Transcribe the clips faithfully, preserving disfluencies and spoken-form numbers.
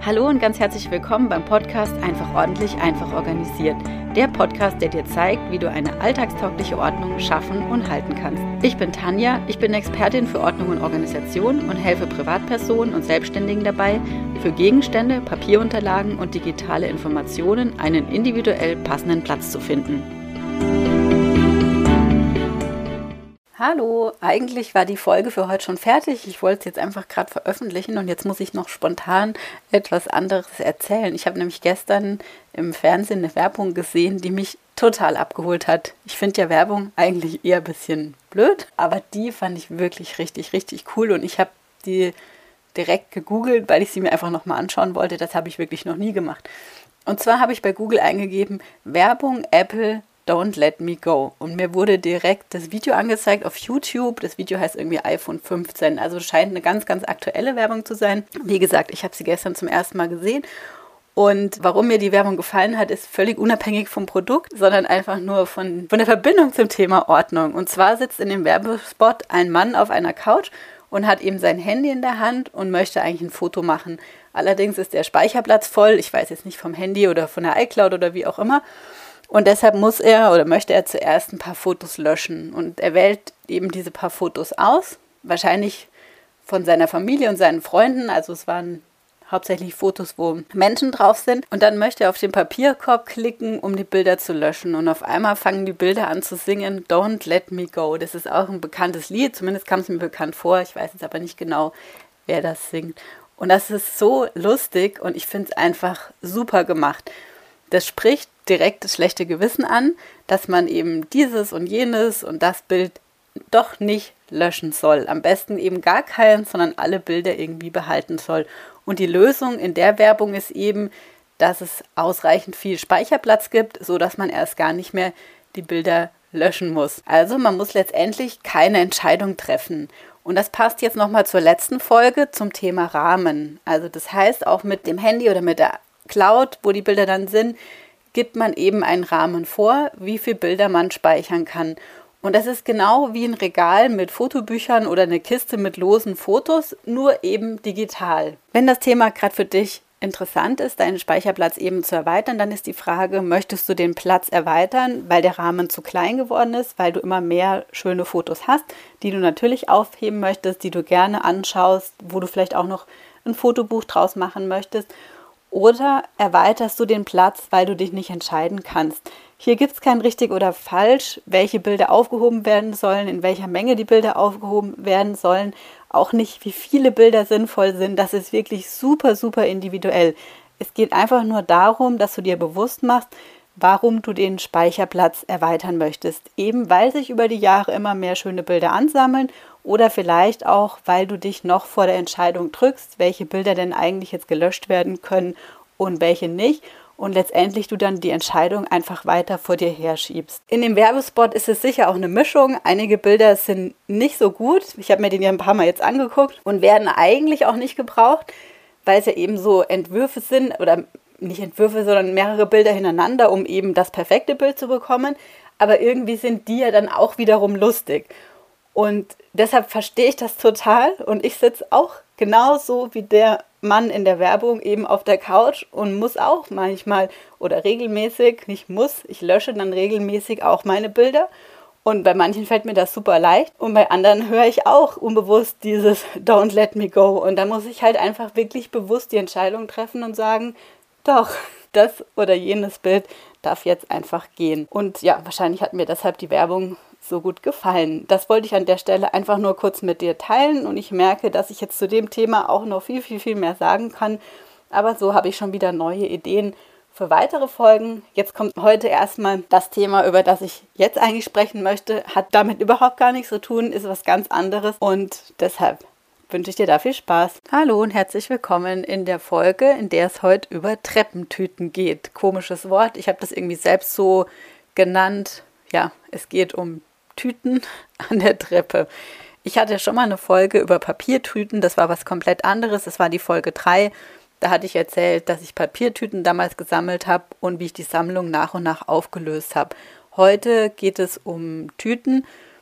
Hallo und ganz herzlich willkommen beim Podcast Einfach ordentlich, einfach organisiert. Der Podcast, der dir zeigt, wie du eine alltagstaugliche Ordnung schaffen und halten kannst. Ich bin Tanja, ich bin Expertin für Ordnung und Organisation und helfe Privatpersonen und Selbstständigen dabei, für Gegenstände, Papierunterlagen und digitale Informationen einen individuell passenden Platz zu finden. Hallo, eigentlich war die Folge für heute schon fertig. Ich wollte es jetzt einfach gerade veröffentlichen und jetzt muss ich noch spontan etwas anderes erzählen. Ich habe nämlich gestern im Fernsehen eine Werbung gesehen, die mich total abgeholt hat. Ich finde ja Werbung eigentlich eher ein bisschen blöd, aber die fand ich wirklich richtig, richtig cool und ich habe die direkt gegoogelt, weil ich sie mir einfach nochmal anschauen wollte. Das habe ich wirklich noch nie gemacht. Und zwar habe ich bei Google eingegeben, Werbung Apple Don't Let Me Go. Und mir wurde direkt das Video angezeigt auf YouTube. Das Video heißt irgendwie iPhone fünfzehn. Also scheint eine ganz, ganz aktuelle Werbung zu sein. Wie gesagt, ich habe sie gestern zum ersten Mal gesehen. Und warum mir die Werbung gefallen hat, ist völlig unabhängig vom Produkt, sondern einfach nur von, von der Verbindung zum Thema Ordnung. Und zwar sitzt in dem Werbespot ein Mann auf einer Couch und hat eben sein Handy in der Hand und möchte eigentlich ein Foto machen. Allerdings ist der Speicherplatz voll. Ich weiß jetzt nicht vom Handy oder von der iCloud oder wie auch immer. Und deshalb muss er oder möchte er zuerst ein paar Fotos löschen. Und er wählt eben diese paar Fotos aus, wahrscheinlich von seiner Familie und seinen Freunden. Also es waren hauptsächlich Fotos, wo Menschen drauf sind. Und dann möchte er auf den Papierkorb klicken, um die Bilder zu löschen. Und auf einmal fangen die Bilder an zu singen, Don't Let Me Go. Das ist auch ein bekanntes Lied, zumindest kam es mir bekannt vor. Ich weiß jetzt aber nicht genau, wer das singt. Und das ist so lustig und ich finde es einfach super gemacht. Das spricht direkt das schlechte Gewissen an, dass man eben dieses und jenes und das Bild doch nicht löschen soll. Am besten eben gar keinen, sondern alle Bilder irgendwie behalten soll. Und die Lösung in der Werbung ist eben, dass es ausreichend viel Speicherplatz gibt, sodass man erst gar nicht mehr die Bilder löschen muss. Also man muss letztendlich keine Entscheidung treffen. Und das passt jetzt nochmal zur letzten Folge zum Thema Rahmen. Also das heißt, auch mit dem Handy oder mit der Cloud, wo die Bilder dann sind, gibt man eben einen Rahmen vor, wie viele Bilder man speichern kann. Und das ist genau wie ein Regal mit Fotobüchern oder eine Kiste mit losen Fotos, nur eben digital. Wenn das Thema gerade für dich interessant ist, deinen Speicherplatz eben zu erweitern, dann ist die Frage, möchtest du den Platz erweitern, weil der Rahmen zu klein geworden ist, weil du immer mehr schöne Fotos hast, die du natürlich aufheben möchtest, die du gerne anschaust, wo du vielleicht auch noch ein Fotobuch draus machen möchtest. Oder erweiterst du den Platz, weil du dich nicht entscheiden kannst. Hier gibt es kein richtig oder falsch, welche Bilder aufgehoben werden sollen, in welcher Menge die Bilder aufgehoben werden sollen. Auch nicht, wie viele Bilder sinnvoll sind. Das ist wirklich super, super individuell. Es geht einfach nur darum, dass du dir bewusst machst, warum du den Speicherplatz erweitern möchtest. Eben weil sich über die Jahre immer mehr schöne Bilder ansammeln oder vielleicht auch, weil du dich noch vor der Entscheidung drückst, welche Bilder denn eigentlich jetzt gelöscht werden können und welche nicht. Und letztendlich du dann die Entscheidung einfach weiter vor dir herschiebst. In dem Werbespot ist es sicher auch eine Mischung. Einige Bilder sind nicht so gut. Ich habe mir den ja ein paar Mal jetzt angeguckt und werden eigentlich auch nicht gebraucht, weil es ja eben so Entwürfe sind oder nicht Entwürfe, sondern mehrere Bilder hintereinander, um eben das perfekte Bild zu bekommen. Aber irgendwie sind die ja dann auch wiederum lustig. Und deshalb verstehe ich das total und ich sitze auch genauso wie der Mann in der Werbung eben auf der Couch und muss auch manchmal oder regelmäßig, nicht muss, ich lösche dann regelmäßig auch meine Bilder und bei manchen fällt mir das super leicht und bei anderen höre ich auch unbewusst dieses Don't Let Me Go und da muss ich halt einfach wirklich bewusst die Entscheidung treffen und sagen, doch, das oder jenes Bild darf jetzt einfach gehen. Und ja, wahrscheinlich hat mir deshalb die Werbung so gut gefallen. Das wollte ich an der Stelle einfach nur kurz mit dir teilen und ich merke, dass ich jetzt zu dem Thema auch noch viel, viel, viel mehr sagen kann. Aber so habe ich schon wieder neue Ideen für weitere Folgen. Jetzt kommt heute erstmal das Thema, über das ich jetzt eigentlich sprechen möchte. Hat damit überhaupt gar nichts zu tun, ist was ganz anderes und deshalb wünsche ich dir da viel Spaß. Hallo und herzlich willkommen in der Folge, in der es heute über Treppentüten geht. Komisches Wort, ich habe das irgendwie selbst so genannt. Ja, es geht um Tüten an der Treppe. Ich hatte schon mal eine Folge über Papiertüten, das war was komplett anderes, das war die Folge drei. Da hatte ich erzählt, dass ich Papiertüten damals gesammelt habe und wie ich die Sammlung nach und nach aufgelöst habe. Heute geht es um Tüten,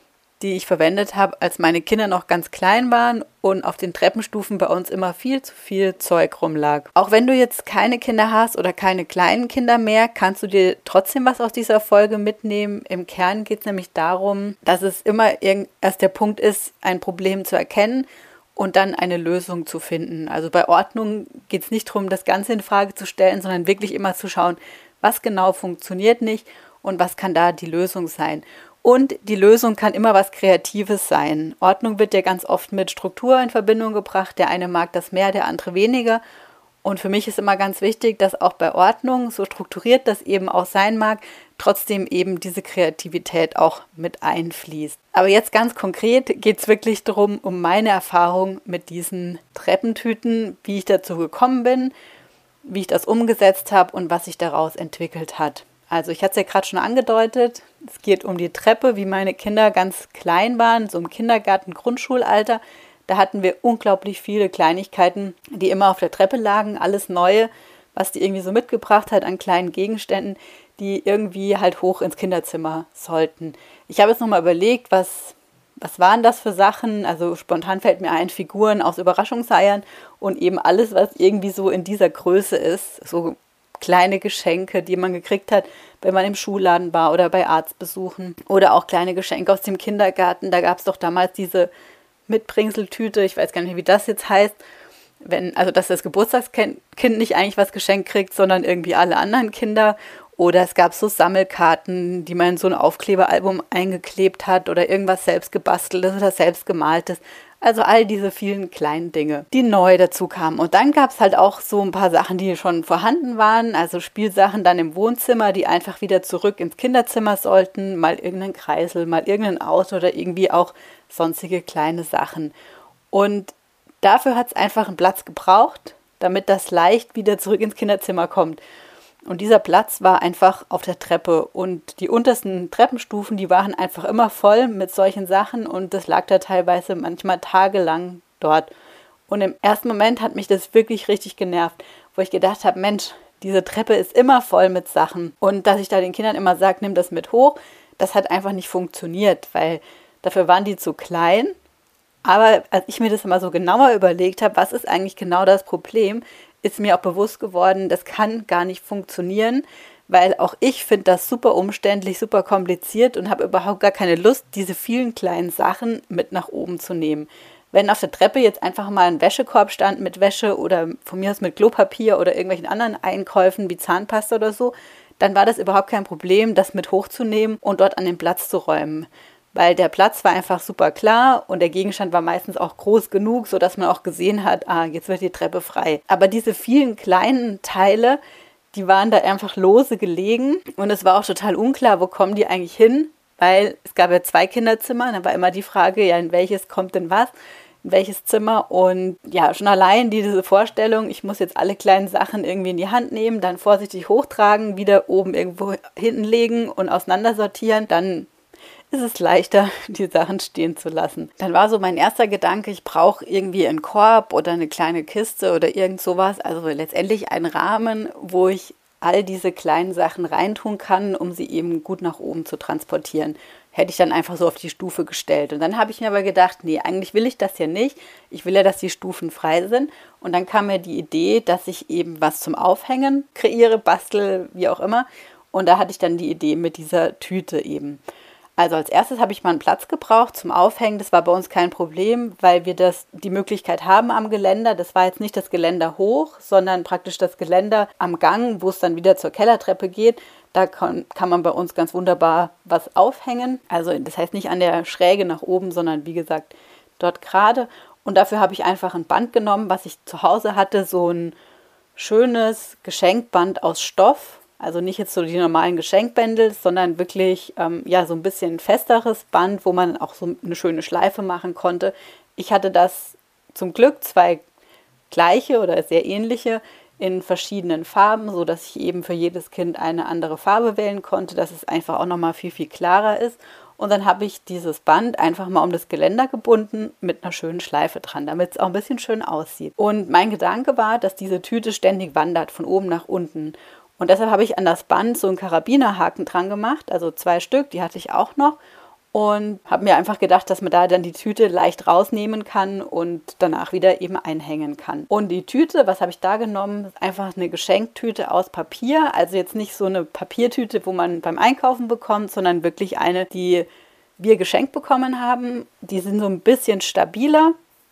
die ich verwendet habe, als meine Kinder noch ganz klein waren und auf den Treppenstufen bei uns immer viel zu viel Zeug rumlag. Auch wenn du jetzt keine Kinder hast oder keine kleinen Kinder mehr, kannst du dir trotzdem was aus dieser Folge mitnehmen. Im Kern geht es nämlich darum, dass es immer erst der Punkt ist, ein Problem zu erkennen und dann eine Lösung zu finden. Also bei Ordnung geht es nicht darum, das Ganze in Frage zu stellen, sondern wirklich immer zu schauen, was genau funktioniert nicht und was kann da die Lösung sein. Und die Lösung kann immer was Kreatives sein. Ordnung wird ja ganz oft mit Struktur in Verbindung gebracht. Der eine mag das mehr, der andere weniger. Und für mich ist immer ganz wichtig, dass auch bei Ordnung, so strukturiert das eben auch sein mag, trotzdem eben diese Kreativität auch mit einfließt. Aber jetzt ganz konkret geht es wirklich darum, um meine Erfahrung mit diesen Treppentüten, wie ich dazu gekommen bin, wie ich das umgesetzt habe und was sich daraus entwickelt hat. Also ich hatte es ja gerade schon angedeutet, es geht um die Treppe, wie meine Kinder ganz klein waren, so im Kindergarten, Grundschulalter. Da hatten wir unglaublich viele Kleinigkeiten, die immer auf der Treppe lagen, alles Neue, was die irgendwie so mitgebracht hat an kleinen Gegenständen, die irgendwie halt hoch ins Kinderzimmer sollten. Ich habe jetzt nochmal überlegt, was, was waren das für Sachen? Also spontan fällt mir ein, Figuren aus Überraschungseiern und eben alles, was irgendwie so in dieser Größe ist, so kleine Geschenke, die man gekriegt hat, wenn man im Schulladen war oder bei Arztbesuchen oder auch kleine Geschenke aus dem Kindergarten. Da gab es doch damals diese Mitbringseltüte, ich weiß gar nicht, wie das jetzt heißt, wenn, also dass das Geburtstagskind nicht eigentlich was geschenkt kriegt, sondern irgendwie alle anderen Kinder. Oder es gab so Sammelkarten, die man in so ein Aufkleberalbum eingeklebt hat oder irgendwas selbst gebasteltes oder selbst gemaltes. Also all diese vielen kleinen Dinge, die neu dazu kamen. Und dann gab es halt auch so ein paar Sachen, die schon vorhanden waren. Also Spielsachen dann im Wohnzimmer, die einfach wieder zurück ins Kinderzimmer sollten. Mal irgendein Kreisel, mal irgendein Auto oder irgendwie auch sonstige kleine Sachen. Und dafür hat es einfach einen Platz gebraucht, damit das leicht wieder zurück ins Kinderzimmer kommt. Und dieser Platz war einfach auf der Treppe und die untersten Treppenstufen, die waren einfach immer voll mit solchen Sachen und das lag da teilweise manchmal tagelang dort. Und im ersten Moment hat mich das wirklich richtig genervt, wo ich gedacht habe, Mensch, diese Treppe ist immer voll mit Sachen. Und dass ich da den Kindern immer sage, nimm das mit hoch, das hat einfach nicht funktioniert, weil dafür waren die zu klein. Aber als ich mir das mal so genauer überlegt habe, was ist eigentlich genau das Problem, ist mir auch bewusst geworden, das kann gar nicht funktionieren, weil auch ich finde das super umständlich, super kompliziert und habe überhaupt gar keine Lust, diese vielen kleinen Sachen mit nach oben zu nehmen. Wenn auf der Treppe jetzt einfach mal ein Wäschekorb stand mit Wäsche oder von mir aus mit Klopapier oder irgendwelchen anderen Einkäufen wie Zahnpasta oder so, dann war das überhaupt kein Problem, das mit hochzunehmen und dort an den Platz zu räumen. Weil der Platz war einfach super klar und der Gegenstand war meistens auch groß genug, sodass man auch gesehen hat, ah, jetzt wird die Treppe frei. Aber diese vielen kleinen Teile, die waren da einfach lose gelegen und es war auch total unklar, wo kommen die eigentlich hin, weil es gab ja zwei Kinderzimmer, da war immer die Frage, ja, in welches kommt denn was, in welches Zimmer und ja, schon allein diese Vorstellung, ich muss jetzt alle kleinen Sachen irgendwie in die Hand nehmen, dann vorsichtig hochtragen, wieder oben irgendwo hinten legen und auseinandersortieren, dann ist es leichter, die Sachen stehen zu lassen. Dann war so mein erster Gedanke, ich brauche irgendwie einen Korb oder eine kleine Kiste oder irgend sowas, also letztendlich einen Rahmen, wo ich all diese kleinen Sachen reintun kann, um sie eben gut nach oben zu transportieren. Hätte ich dann einfach so auf die Stufe gestellt. Und dann habe ich mir aber gedacht, nee, eigentlich will ich das ja nicht. Ich will ja, dass die Stufen frei sind. Und dann kam mir die Idee, dass ich eben was zum Aufhängen kreiere, bastel, wie auch immer. Und da hatte ich dann die Idee mit dieser Tüte eben. Also als erstes habe ich mal einen Platz gebraucht zum Aufhängen. Das war bei uns kein Problem, weil wir das die Möglichkeit haben am Geländer. Das war jetzt nicht das Geländer hoch, sondern praktisch das Geländer am Gang, wo es dann wieder zur Kellertreppe geht. Da kann, kann man bei uns ganz wunderbar was aufhängen. Also das heißt nicht an der Schräge nach oben, sondern wie gesagt dort gerade. Und dafür habe ich einfach ein Band genommen, was ich zu Hause hatte. So ein schönes Geschenkband aus Stoff. Also nicht jetzt so die normalen Geschenkbändel, sondern wirklich ähm, ja, so ein bisschen festeres Band, wo man auch so eine schöne Schleife machen konnte. Ich hatte das zum Glück zwei gleiche oder sehr ähnliche in verschiedenen Farben, sodass ich eben für jedes Kind eine andere Farbe wählen konnte, dass es einfach auch nochmal viel, viel klarer ist. Und dann habe ich dieses Band einfach mal um das Geländer gebunden mit einer schönen Schleife dran, damit es auch ein bisschen schön aussieht. Und mein Gedanke war, dass diese Tüte ständig wandert, von oben nach unten. Und deshalb habe ich an das Band so einen Karabinerhaken dran gemacht, also zwei Stück, die hatte ich auch noch. und habe mir einfach gedacht, dass man da dann die Tüte leicht rausnehmen kann und danach wieder eben einhängen kann. Und die Tüte, was habe ich da genommen? Einfach eine Geschenktüte aus Papier, also jetzt nicht so eine Papiertüte, wo man beim Einkaufen bekommt, sondern wirklich eine, die wir geschenkt bekommen haben. Die sind so ein bisschen stabiler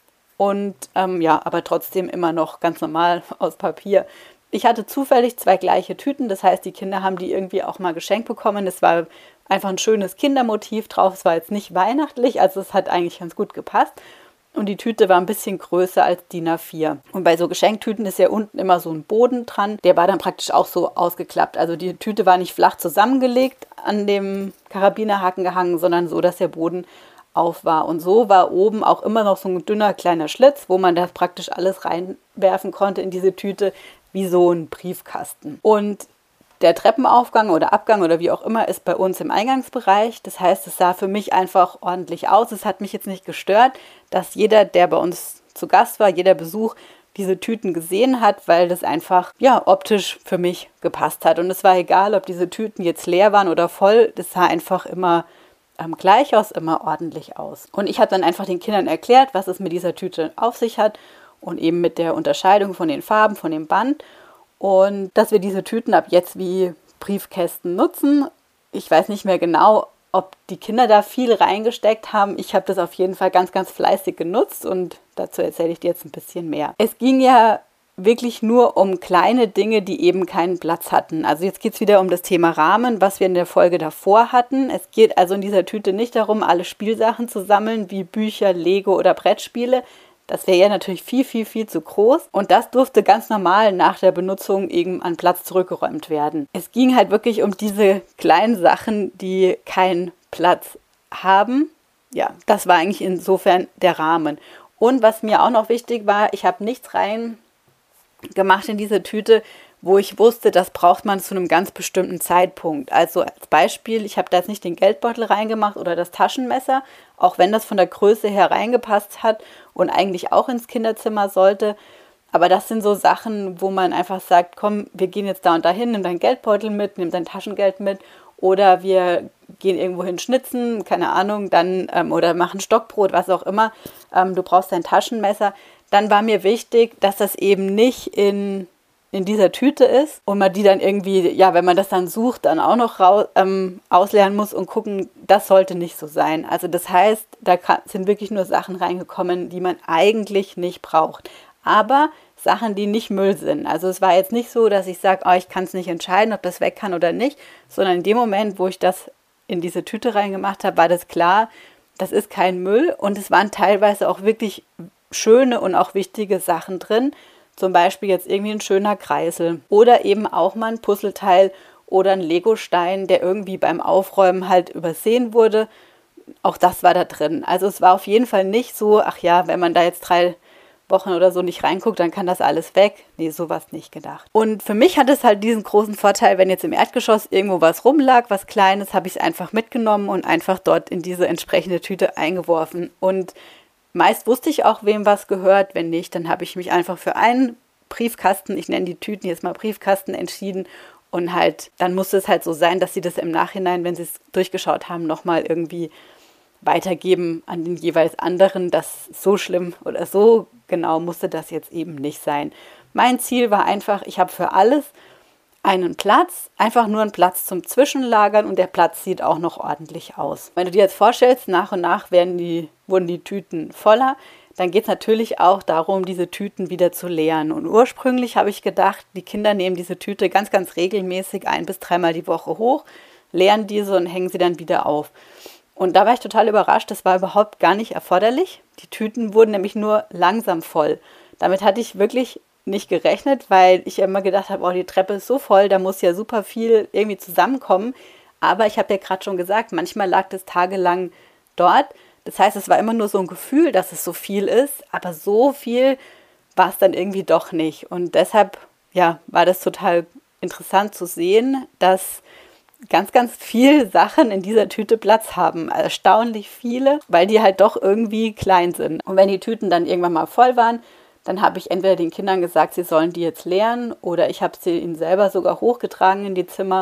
und ähm, ja, aber trotzdem immer noch ganz normal aus Papier. Ich hatte zufällig zwei gleiche Tüten, das heißt, die Kinder haben die irgendwie auch mal geschenkt bekommen. Es war einfach ein schönes Kindermotiv drauf, es war jetzt nicht weihnachtlich, also es hat eigentlich ganz gut gepasst. Und die Tüte war ein bisschen größer als D I N A vier. Und bei so Geschenktüten ist ja unten immer so ein Boden dran, der war dann praktisch auch so ausgeklappt. Also die Tüte war nicht flach zusammengelegt an dem Karabinerhaken gehangen, sondern so, dass der Boden auf war. Und so war oben auch immer noch so ein dünner kleiner Schlitz, wo man das praktisch alles reinwerfen konnte in diese Tüte, wie so ein Briefkasten. Und der Treppenaufgang oder Abgang oder wie auch immer ist bei uns im Eingangsbereich. Das heißt, es sah für mich einfach ordentlich aus. Es hat mich jetzt nicht gestört, dass jeder, der bei uns zu Gast war, jeder Besuch, diese Tüten gesehen hat, weil das einfach ja optisch für mich gepasst hat. Und es war egal, ob diese Tüten jetzt leer waren oder voll. Das sah einfach immer ähm, gleich aus, immer ordentlich aus. Und ich habe dann einfach den Kindern erklärt, was es mit dieser Tüte auf sich hat und eben mit der Unterscheidung von den Farben, von dem Band. Und dass wir diese Tüten ab jetzt wie Briefkästen nutzen. Ich weiß nicht mehr genau, ob die Kinder da viel reingesteckt haben. Ich habe das auf jeden Fall ganz, ganz fleißig genutzt und dazu erzähle ich dir jetzt ein bisschen mehr. Es ging ja wirklich nur um kleine Dinge, die eben keinen Platz hatten. Also jetzt geht es wieder um das Thema Rahmen, was wir in der Folge davor hatten. Es geht also in dieser Tüte nicht darum, alle Spielsachen zu sammeln, wie Bücher, Lego oder Brettspiele. Das wäre ja natürlich viel, viel, viel zu groß. Und das durfte ganz normal nach der Benutzung eben an Platz zurückgeräumt werden. Es ging halt wirklich um diese kleinen Sachen, die keinen Platz haben. Ja, das war eigentlich insofern der Rahmen. Und was mir auch noch wichtig war, ich habe nichts rein gemacht in diese Tüte, wo ich wusste, das braucht man zu einem ganz bestimmten Zeitpunkt. Also als Beispiel, ich habe da jetzt nicht den Geldbeutel reingemacht oder das Taschenmesser, auch wenn das von der Größe her reingepasst hat und eigentlich auch ins Kinderzimmer sollte. Aber das sind so Sachen, wo man einfach sagt, komm, wir gehen jetzt da und dahin, nimm deinen Geldbeutel mit, nimm dein Taschengeld mit oder wir gehen irgendwo hin schnitzen, keine Ahnung, dann ähm, oder machen Stockbrot, was auch immer. Ähm, du brauchst dein Taschenmesser. Dann war mir wichtig, dass das eben nicht in in dieser Tüte ist und man die dann irgendwie, ja, wenn man das dann sucht, dann auch noch raus, ähm, ausleeren muss und gucken, das sollte nicht so sein. Also das heißt, da kann, sind wirklich nur Sachen reingekommen, die man eigentlich nicht braucht. Aber Sachen, die nicht Müll sind. Also es war jetzt nicht so, dass ich sage, oh, ich kann es nicht entscheiden, ob das weg kann oder nicht, sondern in dem Moment, wo ich das in diese Tüte reingemacht habe, war das klar, das ist kein Müll und es waren teilweise auch wirklich schöne und auch wichtige Sachen drin. Zum Beispiel jetzt irgendwie ein schöner Kreisel oder eben auch mal ein Puzzleteil oder ein Legostein, der irgendwie beim Aufräumen halt übersehen wurde. Auch das war da drin. Also es war auf jeden Fall nicht so, ach ja, wenn man da jetzt drei Wochen oder so nicht reinguckt, dann kann das alles weg. Nee, sowas nicht gedacht. Und für mich hat es halt diesen großen Vorteil, wenn jetzt im Erdgeschoss irgendwo was rumlag, was Kleines, habe ich es einfach mitgenommen und einfach dort in diese entsprechende Tüte eingeworfen. Und meist wusste ich auch, wem was gehört. Wenn nicht, dann habe ich mich einfach für einen Briefkasten, ich nenne die Tüten jetzt mal Briefkasten, entschieden. Und halt, dann musste es halt so sein, dass sie das im Nachhinein, wenn sie es durchgeschaut haben, nochmal irgendwie weitergeben an den jeweils anderen. Das so schlimm oder so genau musste das jetzt eben nicht sein. Mein Ziel war einfach, ich habe für alles einen Platz, einfach nur einen Platz zum Zwischenlagern und der Platz sieht auch noch ordentlich aus. Wenn du dir jetzt vorstellst, nach und nach werden die, wurden die Tüten voller, dann geht es natürlich auch darum, diese Tüten wieder zu leeren. Und ursprünglich habe ich gedacht, die Kinder nehmen diese Tüte ganz, ganz regelmäßig ein- bis dreimal die Woche hoch, leeren diese und hängen sie dann wieder auf. Und da war ich total überrascht, das war überhaupt gar nicht erforderlich. Die Tüten wurden nämlich nur langsam voll. Damit hatte ich wirklich nicht gerechnet, weil ich immer gedacht habe, oh, die Treppe ist so voll, da muss ja super viel irgendwie zusammenkommen. Aber ich habe ja gerade schon gesagt, manchmal lag das tagelang dort. Das heißt, es war immer nur so ein Gefühl, dass es so viel ist, aber so viel war es dann irgendwie doch nicht. Und deshalb, ja, war das total interessant zu sehen, dass ganz, ganz viele Sachen in dieser Tüte Platz haben. Erstaunlich viele, weil die halt doch irgendwie klein sind. Und wenn die Tüten dann irgendwann mal voll waren, dann habe ich entweder den Kindern gesagt, sie sollen die jetzt leeren oder ich habe sie ihnen selber sogar hochgetragen in die Zimmer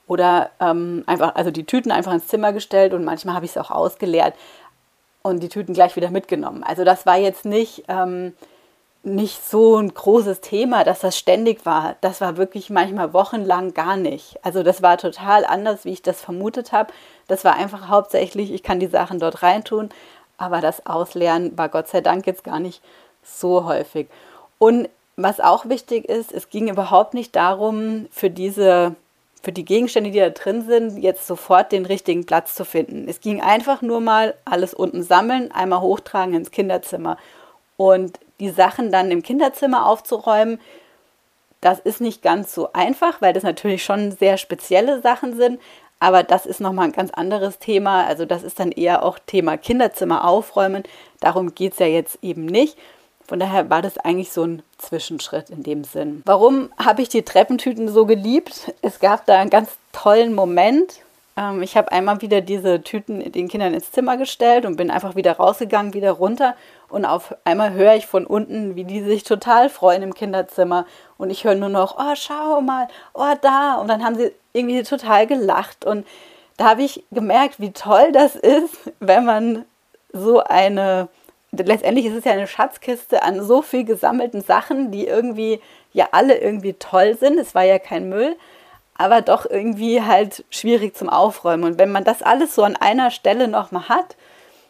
Oder ähm, einfach, also die Tüten einfach ins Zimmer gestellt und manchmal habe ich es auch ausgeleert und die Tüten gleich wieder mitgenommen. Also das war jetzt nicht, ähm, nicht so ein großes Thema, dass das ständig war. Das war wirklich manchmal wochenlang gar nicht. Also das war total anders, wie ich das vermutet habe. Das war einfach hauptsächlich, ich kann die Sachen dort reintun, aber das Ausleeren war Gott sei Dank jetzt gar nicht so häufig. Und was auch wichtig ist, es ging überhaupt nicht darum, für diese, für die Gegenstände, die da drin sind, jetzt sofort den richtigen Platz zu finden. Es ging einfach nur mal alles unten sammeln, einmal hochtragen ins Kinderzimmer. Und die Sachen dann im Kinderzimmer aufzuräumen, das ist nicht ganz so einfach, weil das natürlich schon sehr spezielle Sachen sind. Aber das ist nochmal ein ganz anderes Thema. Also das ist dann eher auch Thema Kinderzimmer aufräumen. Darum geht es ja jetzt eben nicht. Von daher war das eigentlich so ein Zwischenschritt in dem Sinn. Warum habe ich die Treppentüten so geliebt? Es gab da einen ganz tollen Moment. Ähm, ich habe einmal wieder diese Tüten den Kindern ins Zimmer gestellt und bin einfach wieder rausgegangen, wieder runter. Und auf einmal höre ich von unten, wie die sich total freuen im Kinderzimmer. Und ich höre nur noch, oh, schau mal, oh, da. Und dann haben sie irgendwie total gelacht. Und da habe ich gemerkt, wie toll das ist, wenn man so eine... Letztendlich ist es ja eine Schatzkiste an so viel gesammelten Sachen, die irgendwie ja alle irgendwie toll sind. Es war ja kein Müll, aber doch irgendwie halt schwierig zum Aufräumen. Und wenn man das alles so an einer Stelle nochmal hat,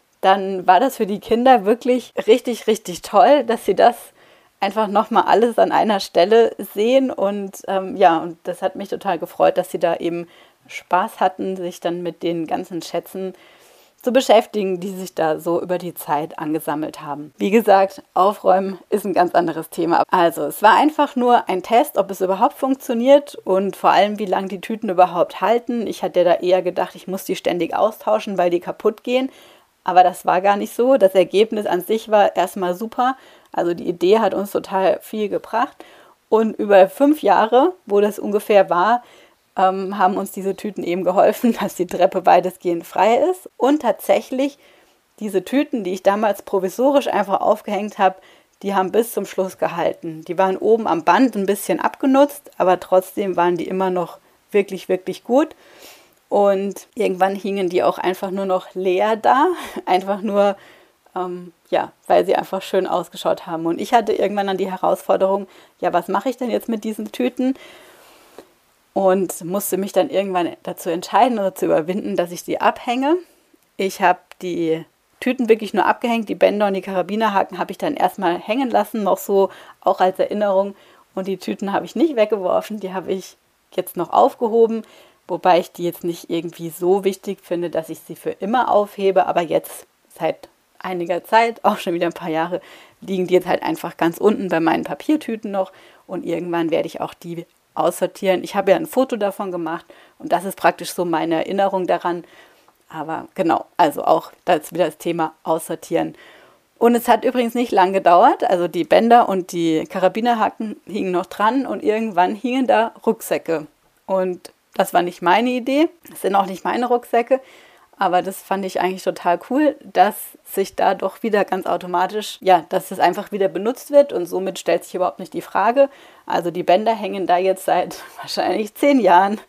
dann war das für die Kinder wirklich richtig, richtig toll, dass sie das einfach nochmal alles an einer Stelle sehen. Und ähm, ja, und das hat mich total gefreut, dass sie da eben Spaß hatten, sich dann mit den ganzen Schätzen zu beschäftigen, die sich da so über die Zeit angesammelt haben. Wie gesagt, Aufräumen ist ein ganz anderes Thema. Also es war einfach nur ein Test, ob es überhaupt funktioniert und vor allem, wie lange die Tüten überhaupt halten. Ich hatte da eher gedacht, ich muss die ständig austauschen, weil die kaputt gehen. Aber das war gar nicht so. Das Ergebnis an sich war erstmal super. Also die Idee hat uns total viel gebracht. Und über fünf Jahre, wo das ungefähr war, ähm, haben uns diese Tüten eben geholfen, dass die Treppe weitestgehend frei ist. Und tatsächlich, diese Tüten, die ich damals provisorisch einfach aufgehängt habe, die haben bis zum Schluss gehalten. Die waren oben am Band ein bisschen abgenutzt, aber trotzdem waren die immer noch wirklich, wirklich gut. Und irgendwann hingen die auch einfach nur noch leer da, einfach nur, ähm, ja, weil sie einfach schön ausgeschaut haben. Und ich hatte irgendwann dann die Herausforderung, ja, was mache ich denn jetzt mit diesen Tüten? Und musste mich dann irgendwann dazu entscheiden oder zu überwinden, dass ich die abhänge. Ich habe die Tüten wirklich nur abgehängt, die Bänder und die Karabinerhaken habe ich dann erstmal hängen lassen, noch so auch als Erinnerung. Und die Tüten habe ich nicht weggeworfen, die habe ich jetzt noch aufgehoben, wobei ich die jetzt nicht irgendwie so wichtig finde, dass ich sie für immer aufhebe. Aber jetzt seit einiger Zeit, auch schon wieder ein paar Jahre, liegen die jetzt halt einfach ganz unten bei meinen Papiertüten noch. Und irgendwann werde ich auch die aussortieren. Ich habe ja ein Foto davon gemacht und das ist praktisch so meine Erinnerung daran. Aber genau, also auch das wieder das Thema aussortieren. Und es hat übrigens nicht lang gedauert. Also die Bänder und die Karabinerhaken hingen noch dran und irgendwann hingen da Rucksäcke. Und das war nicht meine Idee. Das sind auch nicht meine Rucksäcke. Aber das fand ich eigentlich total cool, dass sich da doch wieder ganz automatisch, ja, dass es einfach wieder benutzt wird und somit stellt sich überhaupt nicht die Frage. Also die Bänder hängen da jetzt seit wahrscheinlich zehn Jahren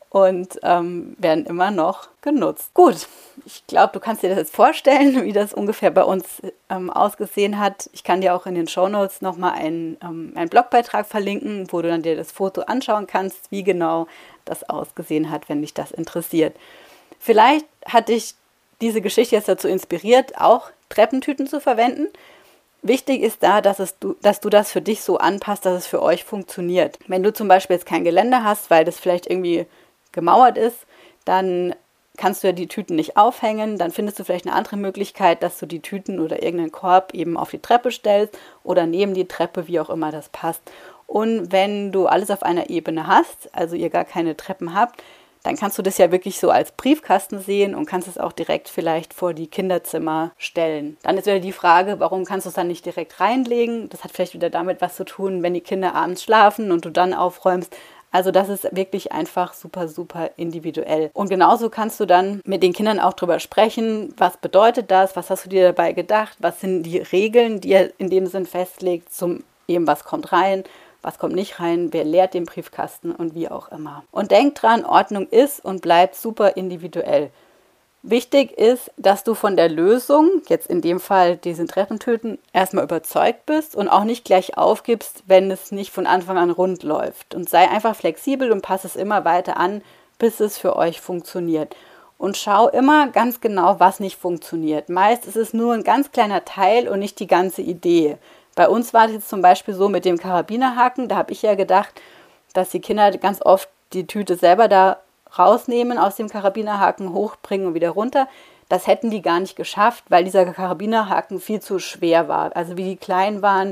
und ähm, werden immer noch genutzt. Gut, ich glaube, du kannst dir das jetzt vorstellen, wie das ungefähr bei uns ähm, ausgesehen hat. Ich kann dir auch in den Shownotes nochmal einen, ähm, einen Blogbeitrag verlinken, wo du dann dir das Foto anschauen kannst, wie genau das ausgesehen hat, wenn dich das interessiert. Vielleicht hat dich diese Geschichte jetzt dazu inspiriert, auch Treppentüten zu verwenden. Wichtig ist da, dass, es du, dass du das für dich so anpasst, dass es für euch funktioniert. Wenn du zum Beispiel jetzt kein Geländer hast, weil das vielleicht irgendwie gemauert ist, dann kannst du ja die Tüten nicht aufhängen. Dann findest du vielleicht eine andere Möglichkeit, dass du die Tüten oder irgendeinen Korb eben auf die Treppe stellst oder neben die Treppe, wie auch immer das passt. Und wenn du alles auf einer Ebene hast, also ihr gar keine Treppen habt, dann kannst du das ja wirklich so als Briefkasten sehen und kannst es auch direkt vielleicht vor die Kinderzimmer stellen. Dann ist wieder die Frage, warum kannst du es dann nicht direkt reinlegen? Das hat vielleicht wieder damit was zu tun, wenn die Kinder abends schlafen und du dann aufräumst. Also das ist wirklich einfach super, super individuell. Und genauso kannst du dann mit den Kindern auch drüber sprechen, was bedeutet das, was hast du dir dabei gedacht, was sind die Regeln, die ihr in dem Sinn festlegt, zum eben was kommt rein, was kommt nicht rein, wer leert den Briefkasten und wie auch immer. Und denk dran, Ordnung ist und bleibt super individuell. Wichtig ist, dass du von der Lösung, jetzt in dem Fall diesen Treppentüten, erstmal überzeugt bist und auch nicht gleich aufgibst, wenn es nicht von Anfang an rund läuft. Und sei einfach flexibel und passe es immer weiter an, bis es für euch funktioniert. Und schau immer ganz genau, was nicht funktioniert. Meist ist es nur ein ganz kleiner Teil und nicht die ganze Idee. Bei uns war es jetzt zum Beispiel so mit dem Karabinerhaken, da habe ich ja gedacht, dass die Kinder ganz oft die Tüte selber da rausnehmen, aus dem Karabinerhaken hochbringen und wieder runter. Das hätten die gar nicht geschafft, weil dieser Karabinerhaken viel zu schwer war. Also wie die klein waren,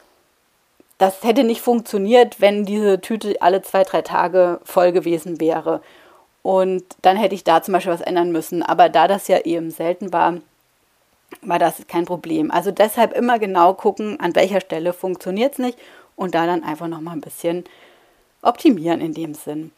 das hätte nicht funktioniert, wenn diese Tüte alle zwei, drei Tage voll gewesen wäre. Und dann hätte ich da zum Beispiel was ändern müssen. Aber da das ja eben selten war, war das kein Problem. Also deshalb immer genau gucken, an welcher Stelle funktioniert es nicht und da dann einfach nochmal ein bisschen optimieren in dem Sinn.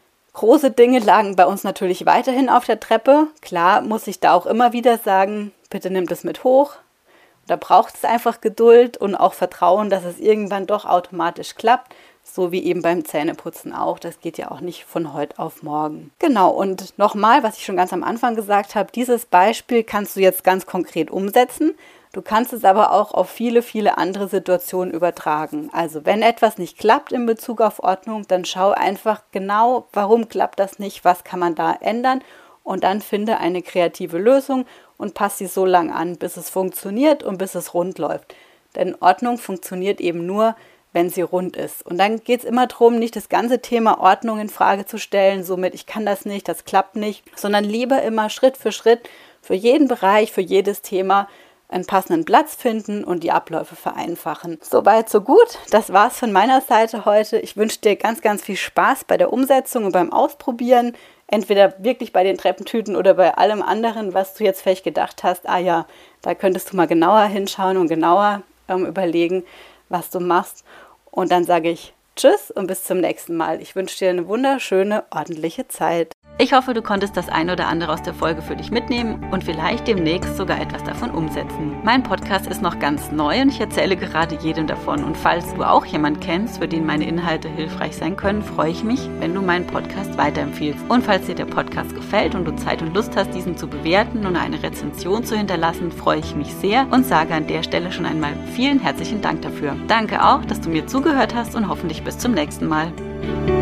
Große Dinge lagen bei uns natürlich weiterhin auf der Treppe. Klar muss ich da auch immer wieder sagen, bitte nimmt es mit hoch. Da braucht es einfach Geduld und auch Vertrauen, dass es irgendwann doch automatisch klappt. So wie eben beim Zähneputzen auch. Das geht ja auch nicht von heute auf morgen. Genau, und nochmal, was ich schon ganz am Anfang gesagt habe, dieses Beispiel kannst du jetzt ganz konkret umsetzen. Du kannst es aber auch auf viele, viele andere Situationen übertragen. Also wenn etwas nicht klappt in Bezug auf Ordnung, dann schau einfach genau, warum klappt das nicht, was kann man da ändern und dann finde eine kreative Lösung und passe sie so lange an, bis es funktioniert und bis es rund läuft. Denn Ordnung funktioniert eben nur, wenn sie rund ist. Und dann geht es immer darum, nicht das ganze Thema Ordnung in Frage zu stellen, somit ich kann das nicht, das klappt nicht, sondern lieber immer Schritt für Schritt für jeden Bereich, für jedes Thema einen passenden Platz finden und die Abläufe vereinfachen. Soweit, so gut. Das war's von meiner Seite heute. Ich wünsche dir ganz, ganz viel Spaß bei der Umsetzung und beim Ausprobieren. Entweder wirklich bei den Treppentüten oder bei allem anderen, was du jetzt vielleicht gedacht hast, ah ja, da könntest du mal genauer hinschauen und genauer ähm, überlegen, was du machst. Und dann sage ich Tschüss und bis zum nächsten Mal. Ich wünsche dir eine wunderschöne, ordentliche Zeit. Ich hoffe, du konntest das ein oder andere aus der Folge für dich mitnehmen und vielleicht demnächst sogar etwas davon umsetzen. Mein Podcast ist noch ganz neu und ich erzähle gerade jedem davon. Und falls du auch jemanden kennst, für den meine Inhalte hilfreich sein können, freue ich mich, wenn du meinen Podcast weiterempfiehlst. Und falls dir der Podcast gefällt und du Zeit und Lust hast, diesen zu bewerten und eine Rezension zu hinterlassen, freue ich mich sehr und sage an der Stelle schon einmal vielen herzlichen Dank dafür. Danke auch, dass du mir zugehört hast und hoffentlich bis zum nächsten Mal.